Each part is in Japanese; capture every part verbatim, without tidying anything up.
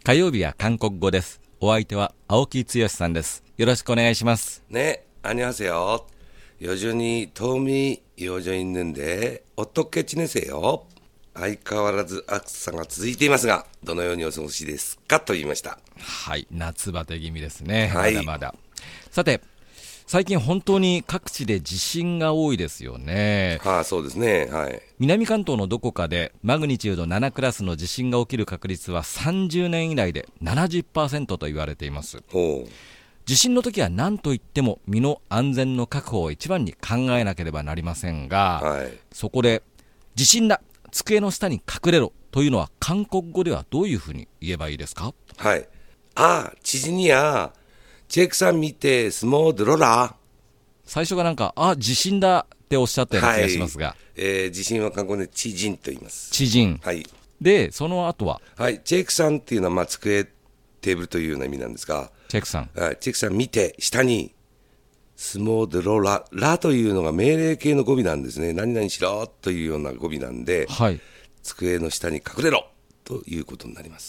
火曜日は韓国語です。お相手は青木剛さんです。よろしくお願いします。 네, 안녕하세요. 여전히 더움이 이어져 있는데 어떻게 지내세요? 相変わらず暑さが続いていますが、どのようにお過ごしですかと言いました。 はい、夏バテ気味ですね。 はい、 まだまだ。さて、最近本当に各地で地震が多いですよね。 はあ、そうですね。はい。 南関東のどこかでマグニチュードななクラスの地震が起きる確率はさんじゅうねん以内で ななじゅっパーセント と言われています。 ほう。 地震の時は何といっても身の安全の確保を一番に考えなければなりませんが、 はい、 そこで地震だ、机の下に隠れろというのは韓国語ではどういうふうに言えばいいですか？ はい。あ、지진이야。책상 밑에 숨어들어라。 最初がなんか、あ、地震だっておっしゃったような気がしますが。 はい、えー、地震は韓国で地震と言います。 地震。 はい。 で、その後ははい、チェクさんっていうのは、まあ、机、テーブルというような意味なんですが、 チェクさん。 はい、チェクさん見て、下に、スモードロラ、ラというのが命令形の語尾なんですね。何々しろというような語尾なんで、 はい。 机の下に隠れろということになります。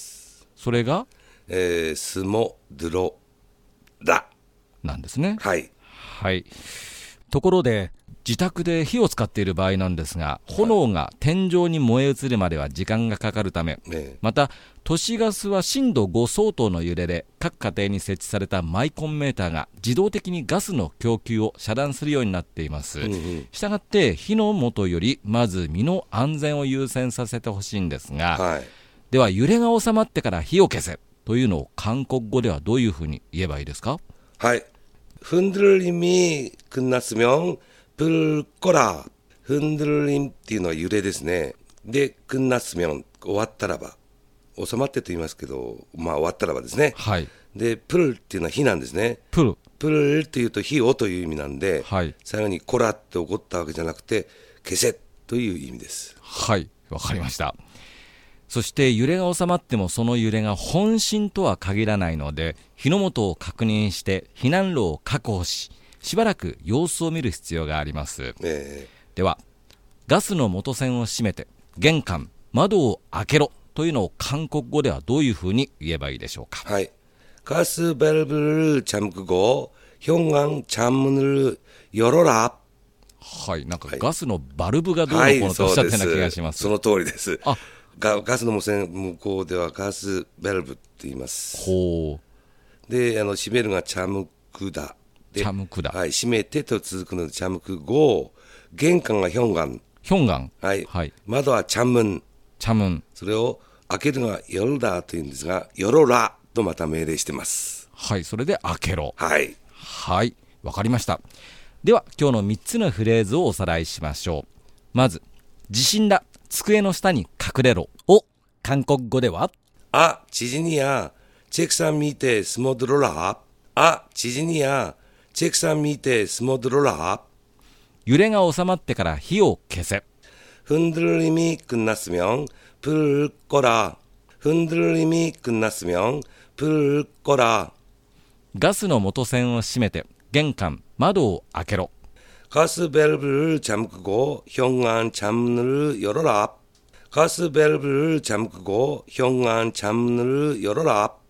それが、 えー、スモドロラなんですね。 はい。 はい。ところで、自宅で火を使っている場合なんですが、炎が天井に燃え移るまでは時間がかかるため、 ね、 また都市ガスは震度ご相当の揺れで各家庭に設置されたマイコンメーターが自動的にガスの供給を遮断するようになっています。 うんうん、 したがって火の元よりまず身の安全を優先させてほしいんですが、はい、では揺れが収まってから火を消せというのを韓国語ではどういうふうに言えばいいですか？ はい。흔들림이 끝났으면 불 꺼라。흔들림っていうのは揺れですね。で、끝났으면終わったらば、収まってと言いますけど、まあ終わったらばですね。 はい。 で、プルっていうのは火なんですね。 プル。 プルっていうと火をという意味なんで、 はい、 最後にコラって起こったわけじゃなくて、消せという意味です。 はい、わかりました。そして揺れが収まってもその揺れが本震とは限らないので、火の元を確認して避難路を確保し、しばらく様子を見る必要があります。 えー、 では、ガスの元栓を閉めて玄関、窓を開けろというのを韓国語ではどういうふうに言えばいいでしょうか？ はい。ガス밸브를 잠그고 현관 창문을 열어라。 はい、なんかガスのバルブがどうのこうのとおっしゃったような気がします。 はい、その通りです。 あ、 ガ, ガスの無線向こうではガスベルブって言います。 ほう。で、あの閉めるがチャムクダ。 チャムクダ。 はい、閉めてと続くのでチャムクゴ。玄関がヒョンガン。 ヒョンガン。 はい。 はい、 窓はチャムン。 チャムン。 それを開けるのがヨルダというんですが、ヨロラとまた命令してます。 はい、それで開けろ。 はい。 はい、わかりました。では今日のみっつのフレーズをおさらいしましょう。まず、地震だ、机の下に隠れろを韓国語では、 あ、지진이야、책상 밑에 숨어들어라。あ、지진이야、책상 밑에 숨어들어라。 揺れが収まってから火を消せ。 흔들림이 끝났으면 불 꺼라。흔들림이 끝났으면 불 꺼라。 ガスの元栓を閉めて玄関、窓を開けろ。 가스 밸브를 잠그고 현관 창문을 열어라。ガス밸브를 잠그고 현관 창문을 열어라。